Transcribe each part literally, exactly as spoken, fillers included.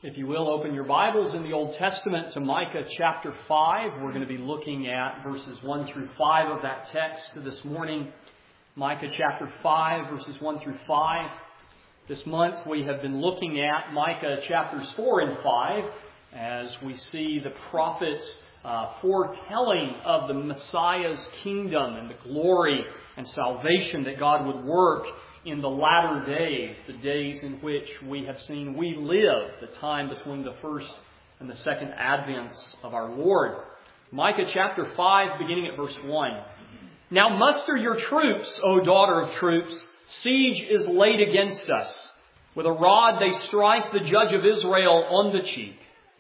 If you will, open your Bibles in the Old Testament to Micah chapter five. We're going to be looking at verses one through five of that text this morning. Micah chapter five, verses one through five. This month we have been looking at Micah chapters four and five as we see the prophets uh, foretelling of the Messiah's kingdom and the glory and salvation that God would work in the latter days, the days in which we have seen we live, the time between the first and the second advents of our Lord. Micah chapter five, beginning at verse one. Now muster your troops, O daughter of troops. Siege is laid against us. With a rod they strike the judge of Israel on the cheek.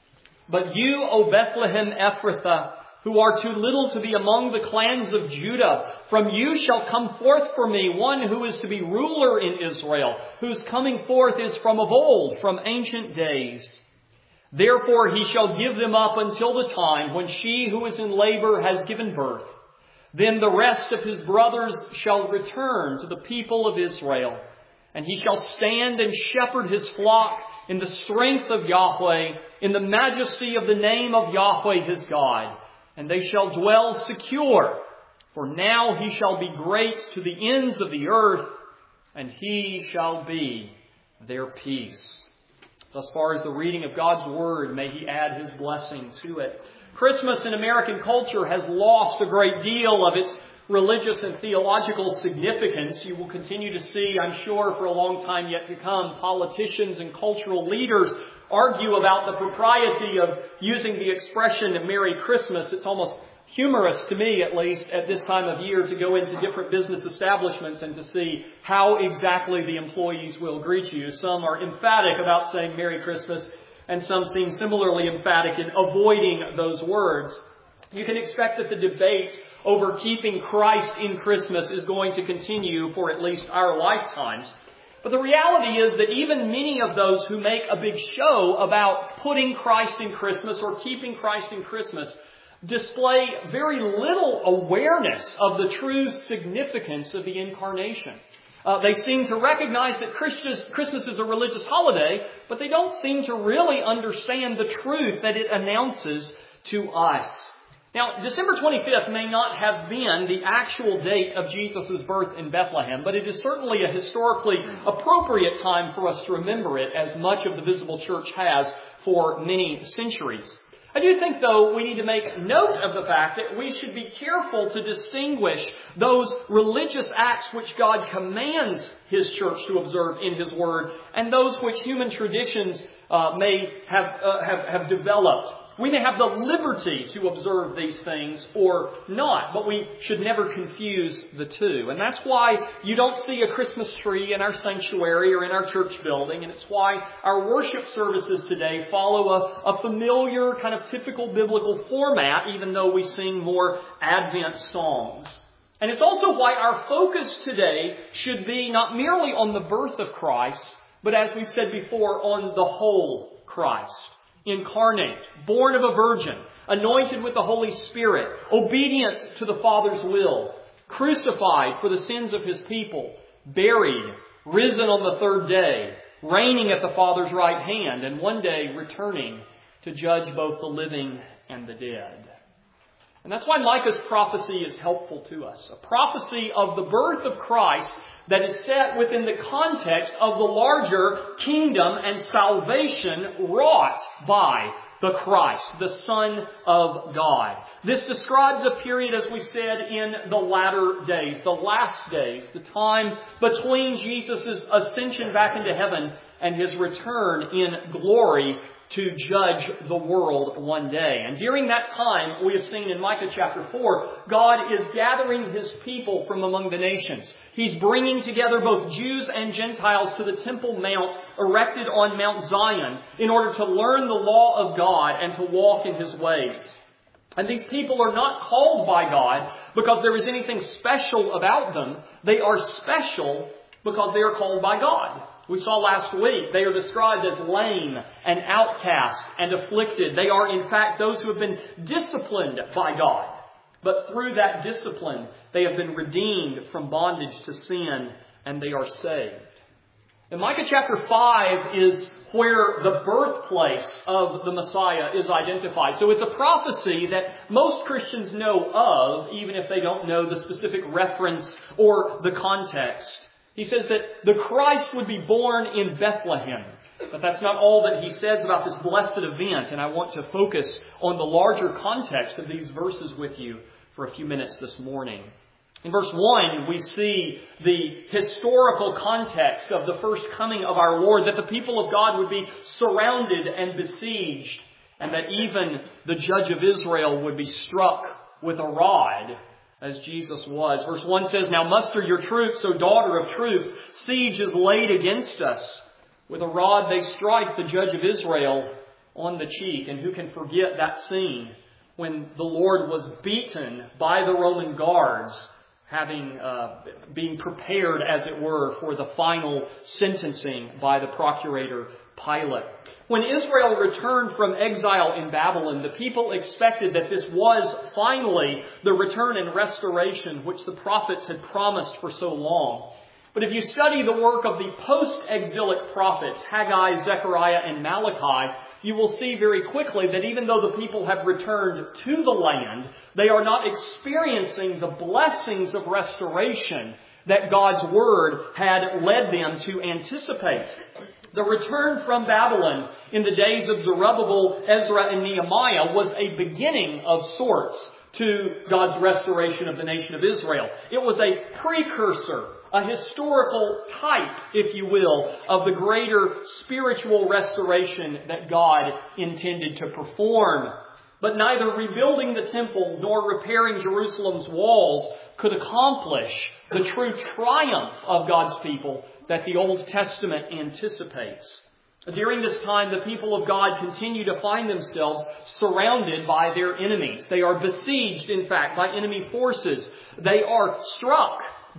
But you, O Bethlehem Ephrathah, who are too little to be among the clans of Judah, from you shall come forth for me one who is to be ruler in Israel, whose coming forth is from of old, from ancient days. Therefore he shall give them up until the time when she who is in labor has given birth. Then the rest of his brothers shall return to the people of Israel, and he shall stand and shepherd his flock in the strength of Yahweh, in the majesty of the name of Yahweh his God. And they shall dwell secure, for now he shall be great to the ends of the earth, and he shall be their peace. Thus far as the reading of God's Word, may He add His blessing to it. Christmas in American culture has lost a great deal of its religious and theological significance. You will continue to see, I'm sure, for a long time yet to come, politicians and cultural leaders argue about the propriety of using the expression Merry Christmas. It's almost humorous to me, at least, at this time of year to go into different business establishments and to see how exactly the employees will greet you. Some are emphatic about saying Merry Christmas, and some seem similarly emphatic in avoiding those words. You can expect that the debate over keeping Christ in Christmas is going to continue for at least our lifetimes. But the reality is that even many of those who make a big show about putting Christ in Christmas or keeping Christ in Christmas display very little awareness of the true significance of the Incarnation. Uh, they seem to recognize that Christmas is a religious holiday, but they don't seem to really understand the truth that it announces to us. Now, December twenty-fifth may not have been the actual date of Jesus' birth in Bethlehem, but it is certainly a historically appropriate time for us to remember it, as much of the visible church has for many centuries. I do think, though, we need to make note of the fact that we should be careful to distinguish those religious acts which God commands His church to observe in His Word and those which human traditions uh, may have, uh, have, have developed. We may have the liberty to observe these things or not, but we should never confuse the two. And that's why you don't see a Christmas tree in our sanctuary or in our church building. And it's why our worship services today follow a, a familiar kind of typical biblical format, even though we sing more Advent songs. And it's also why our focus today should be not merely on the birth of Christ, but as we said before, on the whole Christ. Incarnate, born of a virgin, anointed with the Holy Spirit, obedient to the Father's will, crucified for the sins of His people, buried, risen on the third day, reigning at the Father's right hand, and one day returning to judge both the living and the dead. And that's why Micah's prophecy is helpful to us. A prophecy of the birth of Christ that is set within the context of the larger kingdom and salvation wrought by the Christ, the Son of God. This describes a period, as we said, in the latter days, the last days, the time between Jesus' ascension back into heaven and His return in glory to judge the world one day. And during that time, we have seen in Micah chapter four, God is gathering His people from among the nations. He's bringing together both Jews and Gentiles to the Temple Mount erected on Mount Zion in order to learn the law of God and to walk in His ways. And these people are not called by God because there is anything special about them. They are special because they are called by God. We saw last week, they are described as lame and outcast and afflicted. They are, in fact, those who have been disciplined by God. But through that discipline, they have been redeemed from bondage to sin, and they are saved. And Micah chapter five is where the birthplace of the Messiah is identified. So it's a prophecy that most Christians know of, even if they don't know the specific reference or the context. He says that the Christ would be born in Bethlehem. But that's not all that he says about this blessed event, and I want to focus on the larger context of these verses with you for a few minutes this morning. In verse one, we see the historical context of the first coming of our Lord, that the people of God would be surrounded and besieged, and that even the judge of Israel would be struck with a rod, as Jesus was. Verse one says, "Now muster your troops, O daughter of troops, siege is laid against us. With a rod they strike the judge of Israel on the cheek." And who can forget that scene when the Lord was beaten by the Roman guards, having uh, being prepared, as it were, for the final sentencing by the procurator Pilate. When Israel returned from exile in Babylon, the people expected that this was finally the return and restoration which the prophets had promised for so long. But if you study the work of the post-exilic prophets, Haggai, Zechariah, and Malachi, you will see very quickly that even though the people have returned to the land, they are not experiencing the blessings of restoration that God's Word had led them to anticipate. The return from Babylon in the days of Zerubbabel, Ezra, and Nehemiah was a beginning of sorts to God's restoration of the nation of Israel. It was a precursor, a historical type, if you will, of the greater spiritual restoration that God intended to perform. But neither rebuilding the temple nor repairing Jerusalem's walls could accomplish the true triumph of God's people that the Old Testament anticipates. During this time, the people of God continue to find themselves surrounded by their enemies. They are besieged, in fact, by enemy forces. They are struck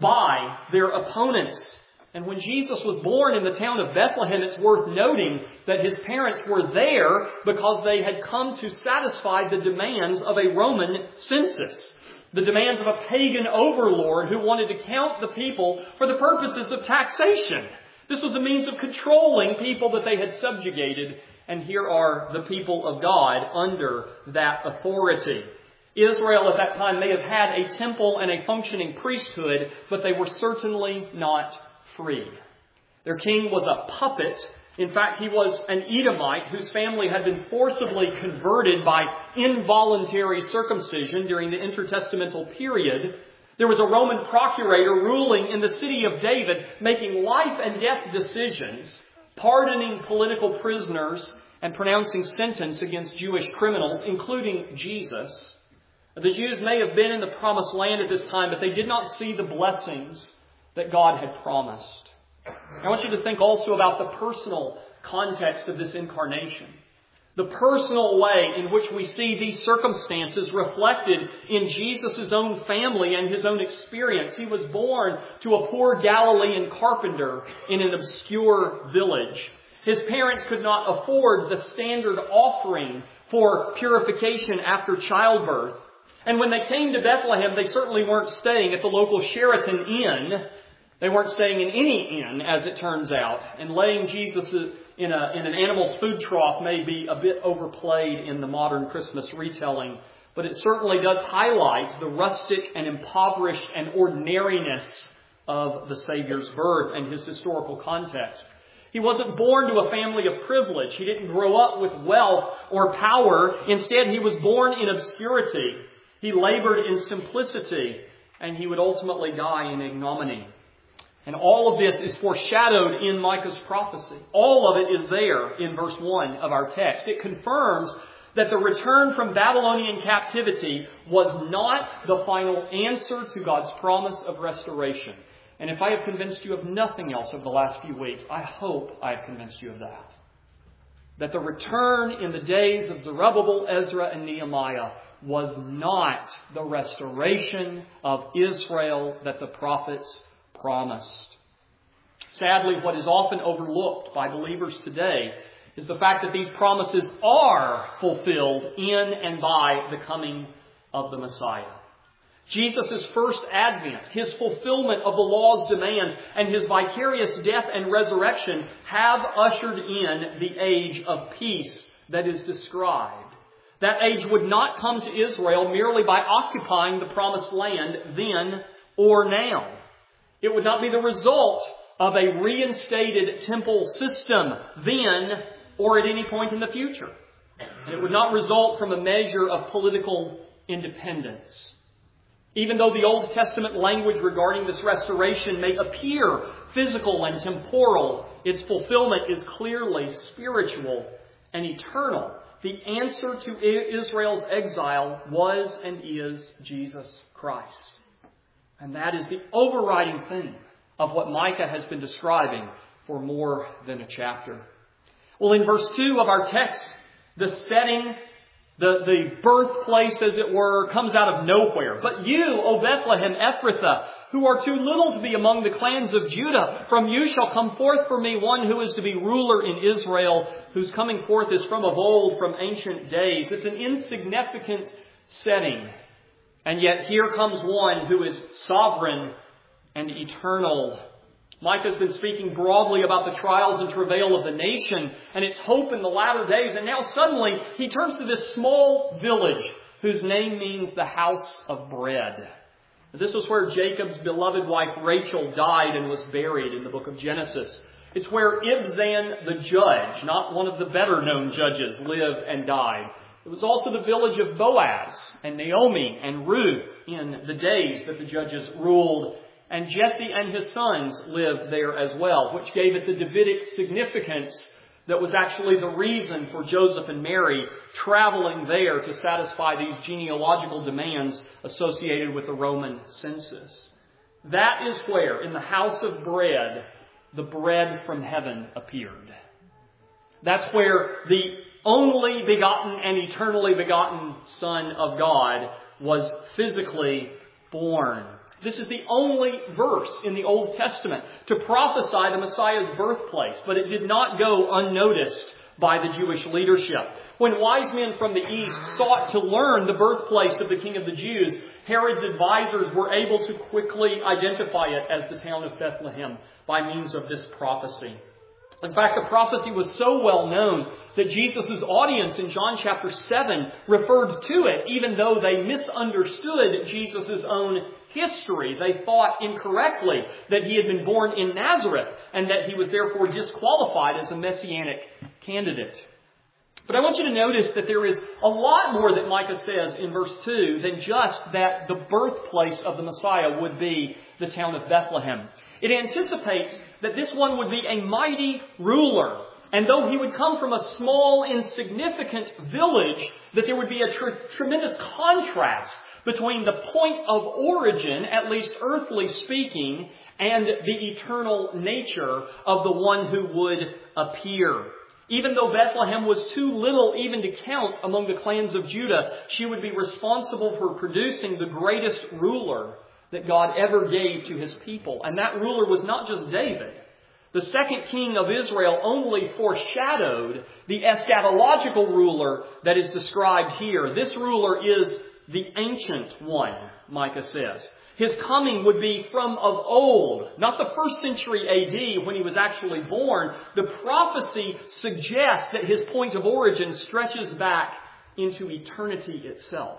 by their opponents. And when Jesus was born in the town of Bethlehem, it's worth noting that his parents were there because they had come to satisfy the demands of a Roman census. The demands of a pagan overlord who wanted to count the people for the purposes of taxation. This was a means of controlling people that they had subjugated, and here are the people of God under that authority. Israel at that time may have had a temple and a functioning priesthood, but they were certainly not free. Their king was a puppet. In fact, he was an Edomite whose family had been forcibly converted by involuntary circumcision during the intertestamental period. There was a Roman procurator ruling in the city of David, making life and death decisions, pardoning political prisoners, and pronouncing sentence against Jewish criminals, including Jesus. The Jews may have been in the promised land at this time, but they did not see the blessings that God had promised. I want you to think also about the personal context of this incarnation. The personal way in which we see these circumstances reflected in Jesus' own family and his own experience. He was born to a poor Galilean carpenter in an obscure village. His parents could not afford the standard offering for purification after childbirth. And when they came to Bethlehem, they certainly weren't staying at the local Sheraton Inn. They weren't staying in any inn, as it turns out. And laying Jesus in, a, in an animal's food trough may be a bit overplayed in the modern Christmas retelling. But it certainly does highlight the rustic and impoverished and ordinariness of the Savior's birth and his historical context. He wasn't born to a family of privilege. He didn't grow up with wealth or power. Instead, he was born in obscurity. He labored in simplicity, and he would ultimately die in ignominy. And all of this is foreshadowed in Micah's prophecy. All of it is there in verse one of our text. It confirms that the return from Babylonian captivity was not the final answer to God's promise of restoration. And if I have convinced you of nothing else over the last few weeks, I hope I have convinced you of that. That the return in the days of Zerubbabel, Ezra, and Nehemiah was not the restoration of Israel that the prophets promised. Sadly, what is often overlooked by believers today is the fact that these promises are fulfilled in and by the coming of the Messiah. Jesus' first advent, His fulfillment of the law's demands, and His vicarious death and resurrection have ushered in the age of peace that is described. That age would not come to Israel merely by occupying the promised land then or now. It would not be the result of a reinstated temple system then or at any point in the future. And it would not result from a measure of political independence. Even though the Old Testament language regarding this restoration may appear physical and temporal, its fulfillment is clearly spiritual and eternal. The answer to Israel's exile was and is Jesus Christ. And that is the overriding theme of what Micah has been describing for more than a chapter. Well, in verse two of our text, the setting, the, the birthplace, as it were, comes out of nowhere. But you, O Bethlehem Ephrathah, who are too little to be among the clans of Judah, from you shall come forth for me one who is to be ruler in Israel, whose coming forth is from of old, from ancient days. It's an insignificant setting. And yet here comes one who is sovereign and eternal. Micah's been speaking broadly about the trials and travail of the nation and its hope in the latter days. And now suddenly he turns to this small village whose name means the house of bread. This was where Jacob's beloved wife Rachel died and was buried in the book of Genesis. It's where Ibzan the judge, not one of the better known judges, lived and died. It was also the village of Boaz and Naomi and Ruth in the days that the judges ruled. And Jesse and his sons lived there as well, which gave it the Davidic significance that was actually the reason for Joseph and Mary traveling there to satisfy these genealogical demands associated with the Roman census. That is where, in the house of bread, the bread from heaven appeared. That's where the only begotten and eternally begotten Son of God was physically born. This is the only verse in the Old Testament to prophesy the Messiah's birthplace, but it did not go unnoticed by the Jewish leadership. When wise men from the east sought to learn the birthplace of the King of the Jews, Herod's advisors were able to quickly identify it as the town of Bethlehem by means of this prophecy. In fact, the prophecy was so well known that Jesus' audience in John chapter seven referred to it, even though they misunderstood Jesus' own history. They thought incorrectly that he had been born in Nazareth and that he was therefore disqualified as a messianic candidate. But I want you to notice that there is a lot more that Micah says in verse two than just that the birthplace of the Messiah would be the town of Bethlehem. It anticipates that this one would be a mighty ruler. And though he would come from a small, insignificant village, that there would be a tr- tremendous contrast between the point of origin, at least earthly speaking, and the eternal nature of the one who would appear. Even though Bethlehem was too little even to count among the clans of Judah, she would be responsible for producing the greatest ruler that God ever gave to His people. And that ruler was not just David. The second king of Israel only foreshadowed the eschatological ruler that is described here. This ruler is the ancient one, Micah says. His coming would be from of old, not the first century A D when he was actually born. The prophecy suggests that his point of origin stretches back into eternity itself.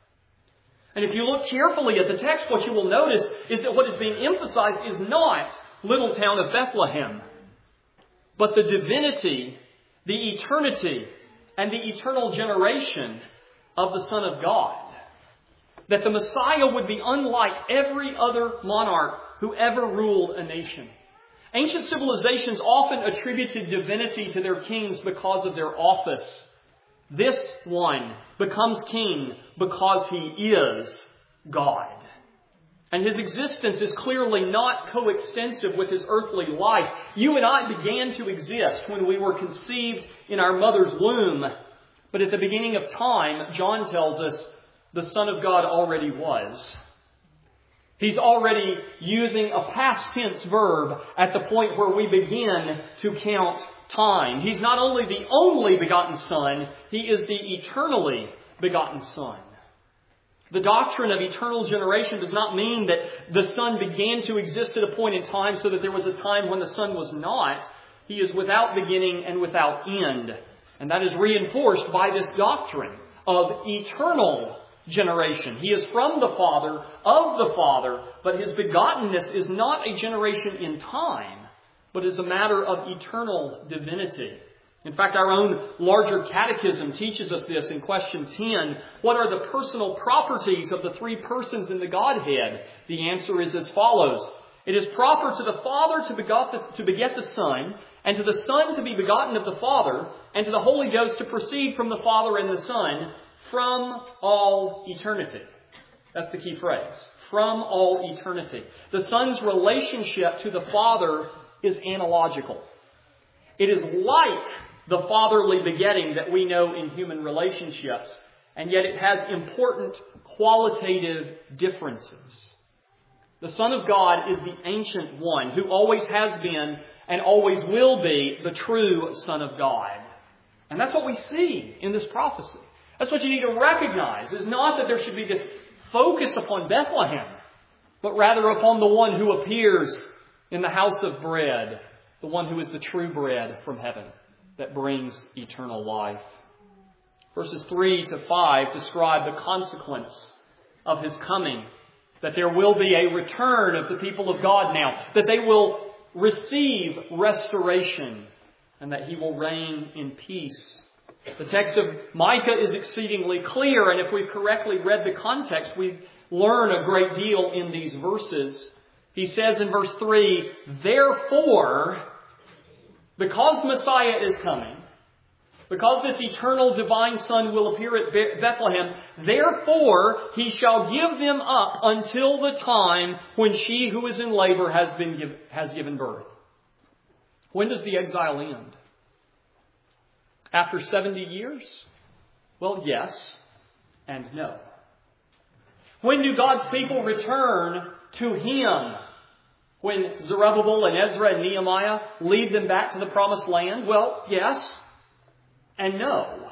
And if you look carefully at the text, what you will notice is that what is being emphasized is not little town of Bethlehem, but the divinity, the eternity, and the eternal generation of the Son of God. That the Messiah would be unlike every other monarch who ever ruled a nation. Ancient civilizations often attributed divinity to their kings because of their office. This one becomes king because he is God. And his existence is clearly not coextensive with his earthly life. You and I began to exist when we were conceived in our mother's womb. But at the beginning of time, John tells us, the Son of God already was. He's already using a past tense verb at the point where we begin to count time. He's not only the only begotten Son, He is the eternally begotten Son. The doctrine of eternal generation does not mean that the Son began to exist at a point in time so that there was a time when the Son was not. He is without beginning and without end. And that is reinforced by this doctrine of eternal generation. He is from the Father, of the Father, but His begottenness is not a generation in time, but is a matter of eternal divinity. In fact, our own larger catechism teaches us this in question ten. What are the personal properties of the three persons in the Godhead? The answer is as follows. It is proper to the Father to begot the, to beget the Son, and to the Son to be begotten of the Father, and to the Holy Ghost to proceed from the Father and the Son from all eternity. That's the key phrase. From all eternity. The Son's relationship to the Father is analogical. It is like the fatherly begetting that we know in human relationships, and yet it has important qualitative differences. The Son of God is the ancient one who always has been and always will be the true Son of God. And that's what we see in this prophecy. That's what you need to recognize. It's not that there should be this focus upon Bethlehem, but rather upon the one who appears in the house of bread, the one who is the true bread from heaven that brings eternal life. Verses three to five describe the consequence of His coming, that there will be a return of the people of God now, that they will receive restoration, and that He will reign in peace. The text of Micah is exceedingly clear, and if we've correctly read the context, we learn a great deal in these verses. He says in verse three, therefore, because Messiah is coming, because this eternal divine Son will appear at Bethlehem, therefore He shall give them up until the time when she who is in labor has been give, has given birth. When does the exile end? After seventy years? Well, yes and no. When do God's people return to Him? When Zerubbabel and Ezra and Nehemiah lead them back to the promised land? Well, yes and no.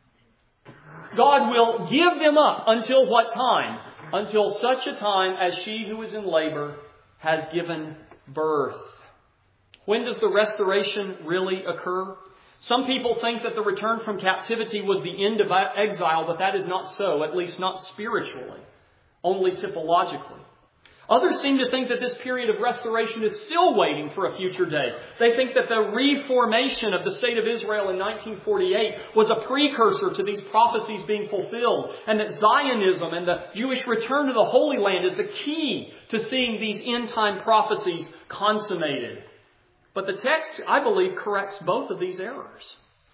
God will give them up until what time? Until such a time as she who is in labor has given birth. When does the restoration really occur? Some people think that the return from captivity was the end of exile, but that is not so, at least not spiritually, only typologically. Others seem to think that this period of restoration is still waiting for a future day. They think that the reformation of the state of Israel in nineteen forty-eight was a precursor to these prophecies being fulfilled, and that Zionism and the Jewish return to the Holy Land is the key to seeing these end-time prophecies consummated. But the text, I believe, corrects both of these errors.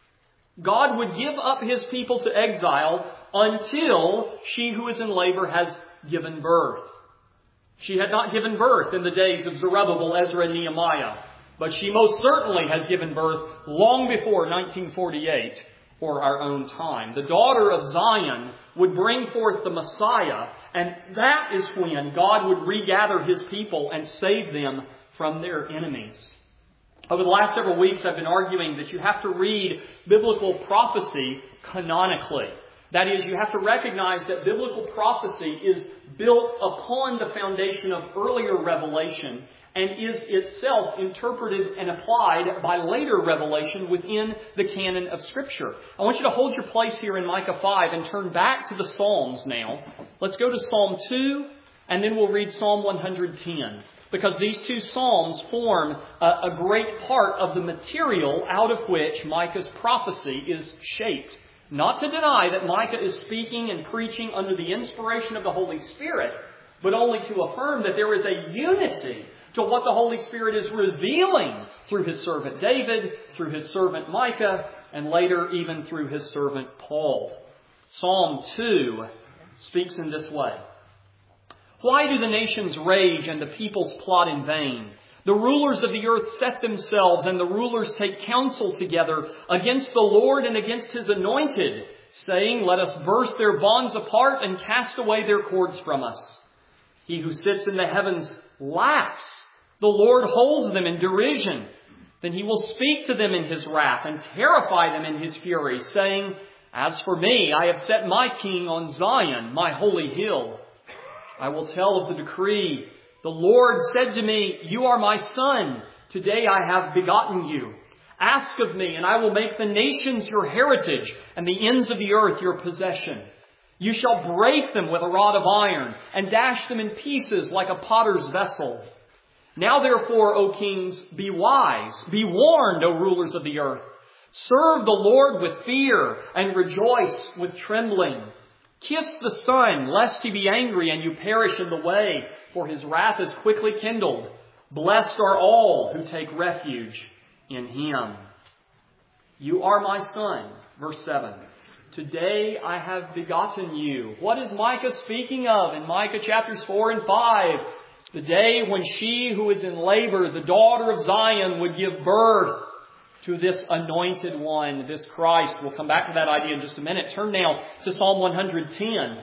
God would give up His people to exile until she who is in labor has given birth. She had not given birth in the days of Zerubbabel, Ezra, and Nehemiah, but she most certainly has given birth long before nineteen forty-eight or our own time. The daughter of Zion would bring forth the Messiah, and that is when God would regather His people and save them from their enemies. Over the last several weeks, I've been arguing that you have to read biblical prophecy canonically. That is, you have to recognize that biblical prophecy is built upon the foundation of earlier revelation and is itself interpreted and applied by later revelation within the canon of Scripture. I want you to hold your place here in Micah five and turn back to the Psalms now. Let's go to Psalm two, and then we'll read Psalm one hundred ten. Because these two Psalms form a, a great part of the material out of which Micah's prophecy is shaped. Not to deny that Micah is speaking and preaching under the inspiration of the Holy Spirit, but only to affirm that there is a unity to what the Holy Spirit is revealing through His servant David, through His servant Micah, and later even through His servant Paul. Psalm two speaks in this way. Why do the nations rage and the peoples plot in vain? The rulers of the earth set themselves, and the rulers take counsel together against the Lord and against His anointed, saying, let us burst their bonds apart and cast away their cords from us. He who sits in the heavens laughs. The Lord holds them in derision. Then He will speak to them in His wrath and terrify them in His fury, saying, As for me, I have set my king on Zion, my holy hill. I will tell of the decree. The Lord said to me, you are my son. Today I have begotten you. Ask of me, and I will make the nations your heritage and the ends of the earth your possession. You shall break them with a rod of iron and dash them in pieces like a potter's vessel. Now therefore, O kings, be wise. Be warned, O rulers of the earth. Serve the Lord with fear and rejoice with trembling. Kiss the Son, lest he be angry and you perish in the way, for his wrath is quickly kindled. Blessed are all who take refuge in him. You are my son. Verse seven. Today I have begotten you. What is Micah speaking of in Micah chapters four and five? The day when she who is in labor, the daughter of Zion, would give birth to this anointed one, this Christ. We'll come back to that idea in just a minute. Turn now to Psalm one hundred ten.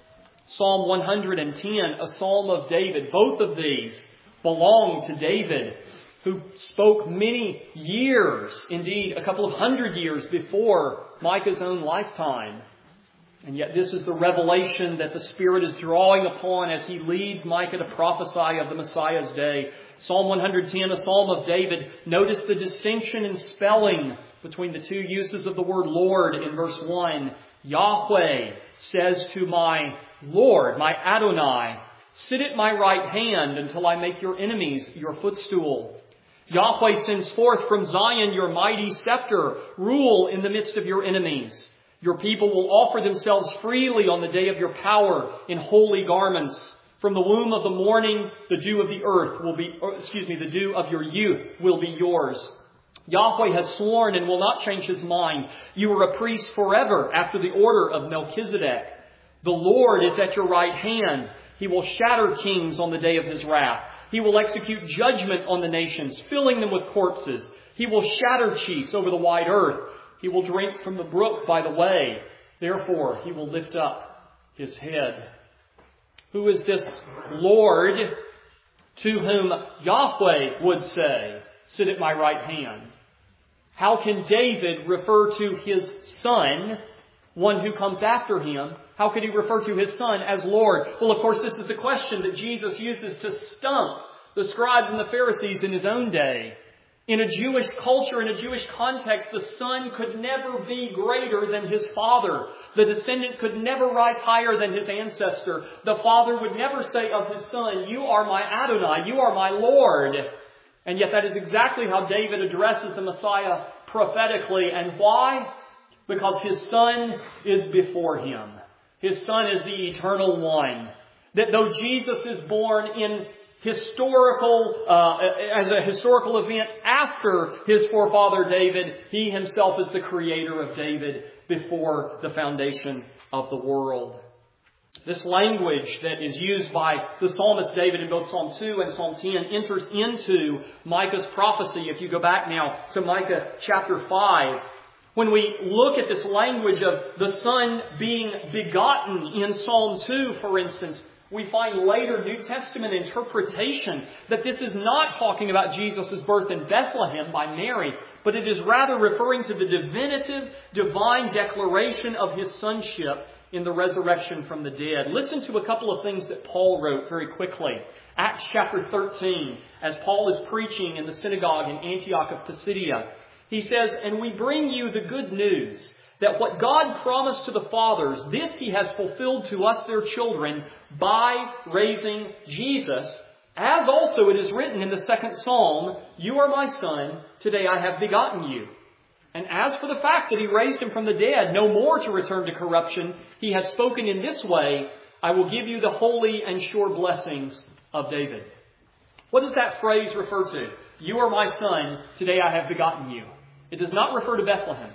Psalm one hundred ten, a psalm of David. Both of these belong to David, who spoke many years, indeed a couple of hundred years before Micah's own lifetime. And yet this is the revelation that the Spirit is drawing upon as he leads Micah to prophesy of the Messiah's day. Psalm one hundred ten, a psalm of David. Notice the distinction in spelling between the two uses of the word Lord in verse one. Yahweh says to my Lord, my Adonai, sit at my right hand until I make your enemies your footstool. Yahweh sends forth from Zion your mighty scepter. Rule in the midst of your enemies. Your people will offer themselves freely on the day of your power in holy garments. From the womb of the morning, the dew of the earth will be, or, excuse me, the dew of your youth will be yours. Yahweh has sworn and will not change his mind. You are a priest forever after the order of Melchizedek. The Lord is at your right hand. He will shatter kings on the day of his wrath. He will execute judgment on the nations, filling them with corpses. He will shatter chiefs over the wide earth. He will drink from the brook by the way. Therefore, he will lift up his head. Who is this Lord to whom Yahweh would say, sit at my right hand? How can David refer to his son, one who comes after him? How could he refer to his son as Lord? Well, of course, this is the question that Jesus uses to stump the scribes and the Pharisees in his own day. In a Jewish culture, in a Jewish context, the son could never be greater than his father. The descendant could never rise higher than his ancestor. The father would never say of his son, you are my Adonai, you are my Lord. And yet that is exactly how David addresses the Messiah prophetically. And why? Because his son is before him. His son is the eternal one. That though Jesus is born in historical, uh, as a historical event after his forefather David, he himself is the creator of David before the foundation of the world. This language that is used by the psalmist David in both Psalm two and Psalm ten enters into Micah's prophecy. If you go back now to Micah chapter five, when we look at this language of the Son being begotten in Psalm two, for instance, we find later New Testament interpretation that this is not talking about Jesus' birth in Bethlehem by Mary, but it is rather referring to the divinitive, divine declaration of his sonship in the resurrection from the dead. Listen to a couple of things that Paul wrote very quickly. Acts chapter thirteen, as Paul is preaching in the synagogue in Antioch of Pisidia. He says, and we bring you the good news that what God promised to the fathers, this he has fulfilled to us, their children, by raising Jesus, as also it is written in the second psalm, you are my son, today I have begotten you. And as for the fact that he raised him from the dead, no more to return to corruption, he has spoken in this way, I will give you the holy and sure blessings of David. What does that phrase refer to? You are my son, today I have begotten you. It does not refer to Bethlehem.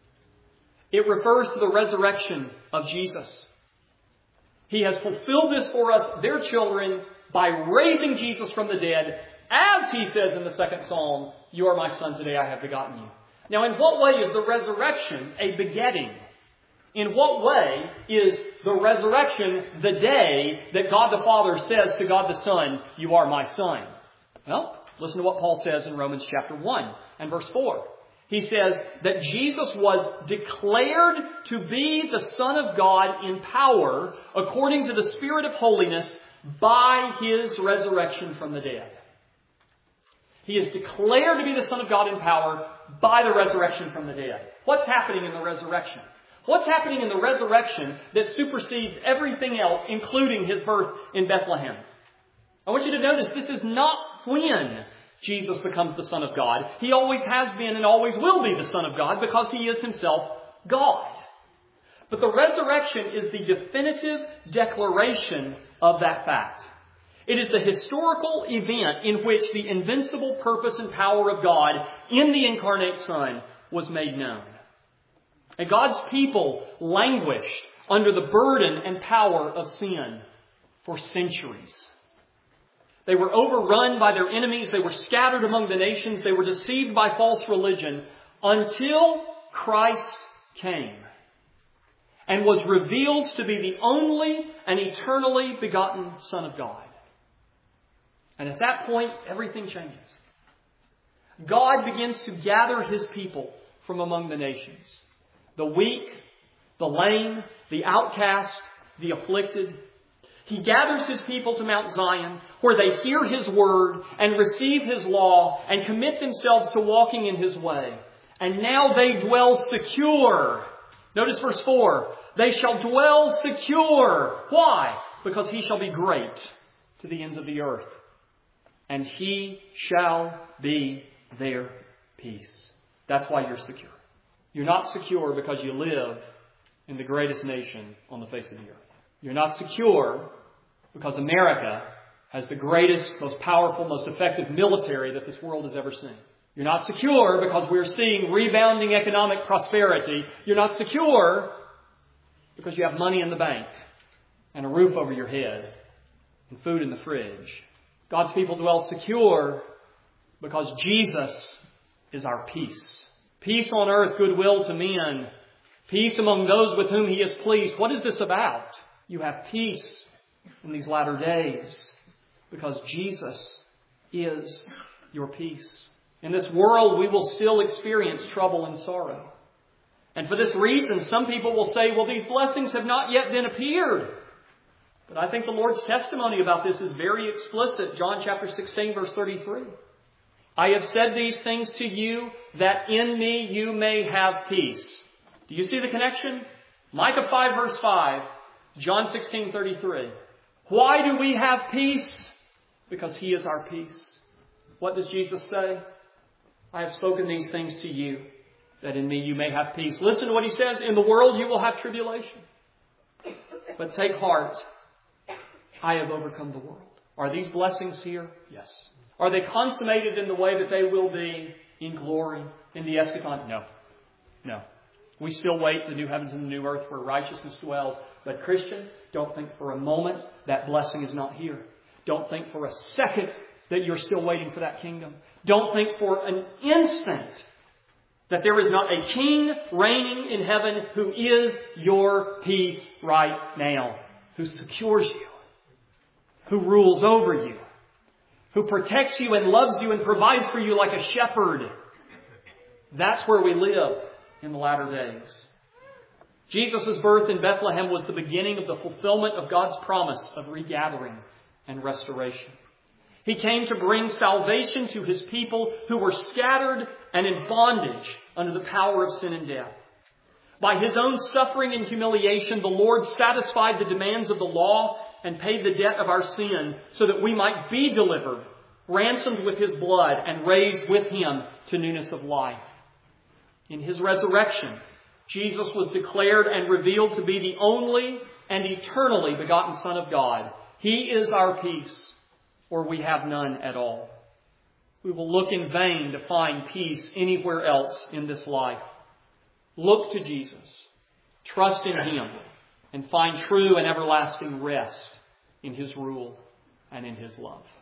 It refers to the resurrection of Jesus. He has fulfilled this for us, their children, by raising Jesus from the dead, as he says in the second psalm, you are my son, today I have begotten you. Now, in what way is the resurrection a begetting? In what way is the resurrection the day that God the Father says to God the Son, you are my son? Well, listen to what Paul says in Romans chapter one and verse four. He says that Jesus was declared to be the Son of God in power according to the Spirit of holiness by His resurrection from the dead. He is declared to be the Son of God in power by the resurrection from the dead. What's happening in the resurrection? What's happening in the resurrection that supersedes everything else, including His birth in Bethlehem? I want you to notice this is not when Jesus becomes the Son of God. He always has been and always will be the Son of God because He is Himself God. But the resurrection is the definitive declaration of that fact. It is the historical event in which the invincible purpose and power of God in the incarnate Son was made known. And God's people languished under the burden and power of sin for centuries. They were overrun by their enemies. They were scattered among the nations. They were deceived by false religion until Christ came and was revealed to be the only and eternally begotten Son of God. And at that point, everything changes. God begins to gather His people from among the nations. The weak, the lame, the outcast, the afflicted. He gathers His people to Mount Zion, where they hear His word and receive His law and commit themselves to walking in His way. And now they dwell secure. Notice verse four. They shall dwell secure. Why? Because He shall be great to the ends of the earth. And He shall be their peace. That's why you're secure. You're not secure because you live in the greatest nation on the face of the earth. You're not secure because America has the greatest, most powerful, most effective military that this world has ever seen. You're not secure because we're seeing rebounding economic prosperity. You're not secure because you have money in the bank and a roof over your head and food in the fridge. God's people dwell secure because Jesus is our peace. Peace on earth, goodwill to men. Peace among those with whom He is pleased. What is this about? You have peace in these latter days because Jesus is your peace. In this world, we will still experience trouble and sorrow. And for this reason, some people will say, well, these blessings have not yet been appeared. But I think the Lord's testimony about this is very explicit. John chapter sixteen, verse thirty-three. I have said these things to you that in me you may have peace. Do you see the connection? Micah five, verse five. John sixteen, thirty-three. Why do we have peace? Because He is our peace. What does Jesus say? I have spoken these things to you, that in me you may have peace. Listen to what He says. In the world you will have tribulation. But take heart. I have overcome the world. Are these blessings here? Yes. Are they consummated in the way that they will be in glory, in the eschaton? No. No. We still wait the new heavens and the new earth where righteousness dwells. But Christian, don't think for a moment that blessing is not here. Don't think for a second that you're still waiting for that kingdom. Don't think for an instant that there is not a king reigning in heaven who is your peace right now, who secures you, who rules over you, who protects you and loves you and provides for you like a shepherd. That's where we live in the latter days. Jesus' birth in Bethlehem was the beginning of the fulfillment of God's promise of regathering and restoration. He came to bring salvation to His people who were scattered and in bondage under the power of sin and death. By His own suffering and humiliation, the Lord satisfied the demands of the law and paid the debt of our sin so that we might be delivered, ransomed with His blood, and raised with Him to newness of life. In His resurrection, Jesus was declared and revealed to be the only and eternally begotten Son of God. He is our peace, or we have none at all. We will look in vain to find peace anywhere else in this life. Look to Jesus. Trust in Him and find true and everlasting rest in His rule and in His love.